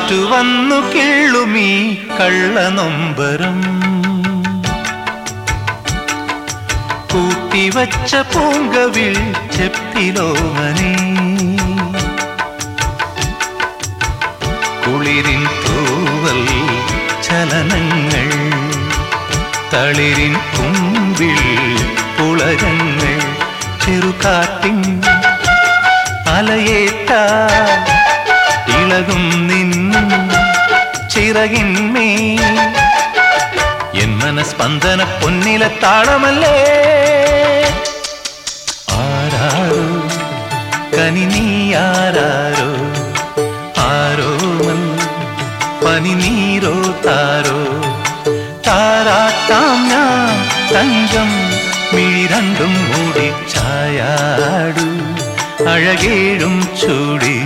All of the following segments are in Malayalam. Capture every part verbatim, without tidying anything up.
കാറ്റുവന്നു കിള്ളുമീ കള്ളനൊമ്പരം കൂട്ടിവച്ച പൂങ്കവിൽ ചെപ്പിലോമനേ കുളിരിൻ തൂവൽ ചലനങ്ങൾ തളിരിൻ കുമ്പിൽ പുളകങ്ങൾ ചെറുകാറ്റിൻ അലയേറ്റ ഇളകും നിൻ ചിറകിന്മേ എൻ മനസ്പന്ദന പൊന്നില താളമല്ലേ ആരാരോ കനി നീ ആരാരോ ആരോമൽ പനി നീരോ താരോ താരാട്ടാം ഞാൻ തങ്കം മിഴി രണ്ടും മൂടി ചായാടു അഴകേഴും ചൂടി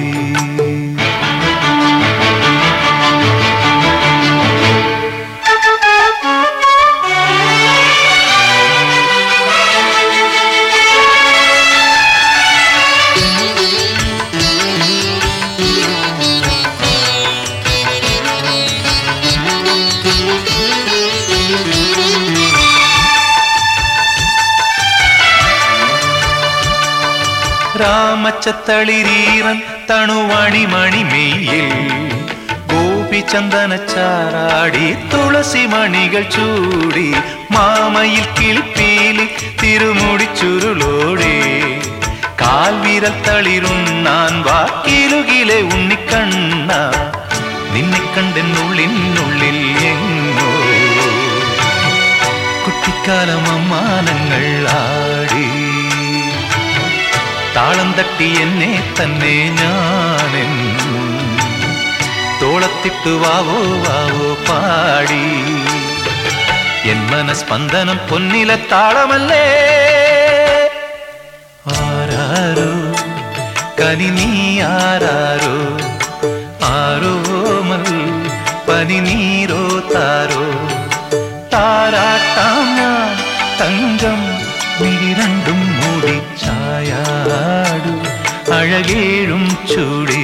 രാമച്ചത്തളിരീറൻ തണുവണി മണിമേയിൽ ഗോപിചന്ദന ചാറാടി തുളസി മണികൾ ചൂടി മാമയിൽ കിളിപ്പീലി തിരുമുടി ചുരുളോടി കാൽവിരൽ തളിരുണ്ണാൻ വാക്കിലുകിലെ ഉണ്ണിക്കണ്ണ നിന്നെ കണ്ടെന്നുള്ളിനുള്ളിൽ എങ്ങോ കുട്ടിക്കാലം അമ്മാനങ്ങൾ ആടി താളം തട്ടി എന്നെ തന്നെ ഞാനെൻ തോളത്തിട്ടു വാവോ വാവോ പാടി എൻ മനസ്പന്ദനം പൊന്നില താളമല്ലേ ആരാരോ കനി നീ ആരാരോ ആരോമൽ പനി നീരോ താരോ താരാട്ടാം ഞാൻ തങ്കം മിഴി രണ്ടും മൂടി ചായാടു അഴകേഴും ചൂടി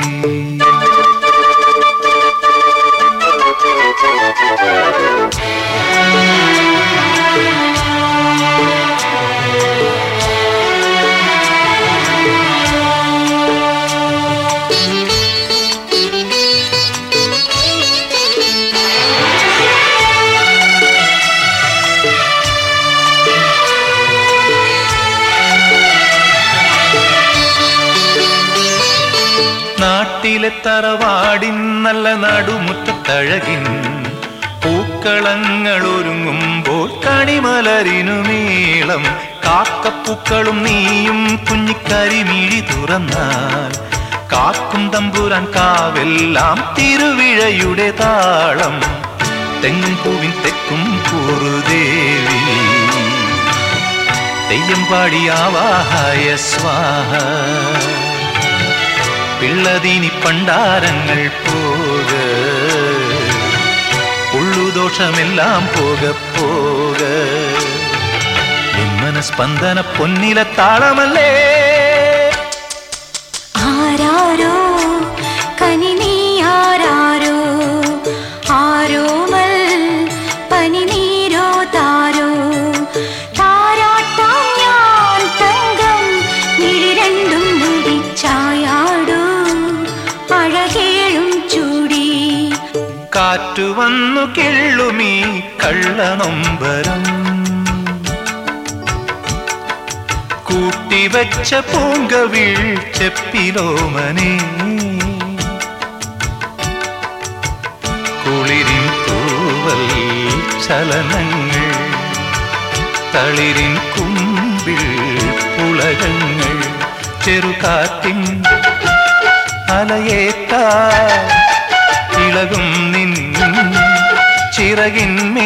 നാട്ടിലെ തറവാടിൻ നല്ല നടുമുറ്റത്തഴകിൻ പൂക്കളങ്ങൾ ഒരുങ്ങുമ്പോൾ കണിമലരിനു നീളം കാക്കപ്പൂക്കളും നീയും കുഞ്ഞിക്കരിമിഴി തുറന്നാൽ കാക്കും തമ്പുരാൻ കാവെല്ലാം തിരുവിഴയുടെ താളം തെങ്ങും പൂവിൻ തെക്കും പൂറുദേവി തെയ്യം പാടിയാവാഹായ സ്വാഹ പിള്ളതീനി പണ്ടാരങ്ങൾ പോക ഉള്ളുദോഷമെല്ലാം പോക പോക എൻ മനസ്പന്ദന പൊന്നില താളമല്ലേ ആരാരോ കനി നീ ആരാരോ ആരോമൽ പനി നീരോ താരോ താരാട്ടാം ഞാൻ തങ്കം മിഴി രണ്ടും മൂടി ചായാടു അഴകേഴും ചൂടി കാറ്റുവന്നു കിള്ളുമീ കള്ളനൊമ്പരം കൂട്ടിവച്ച പൂങ്കവിൽ ചെപ്പിലോമനേ കുളിരിൻ തൂവൽ ചലനങ്ങൾ തളിരിൻ കുമ്പിൽ പുളകങ്ങൾ ചെറുകാറ്റിൻ അലയേറ്റ ഇളകും നിൻ ചിറകിന്മേ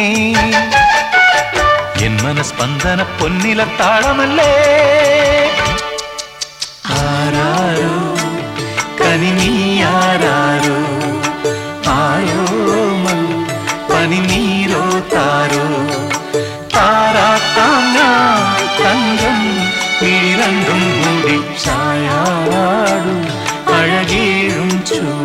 എൻ മനസ്പന്ദന പൊന്നില താളമല്ലേ ആരാരോ കനി നീ ആരാരോ ആരോമൽ പനി നീരോ താരോ താരാട്ടാം ഞാൻ തങ്കം മിഴി രണ്ടും മൂടി ചായാടും അഴകേഴും ചൂ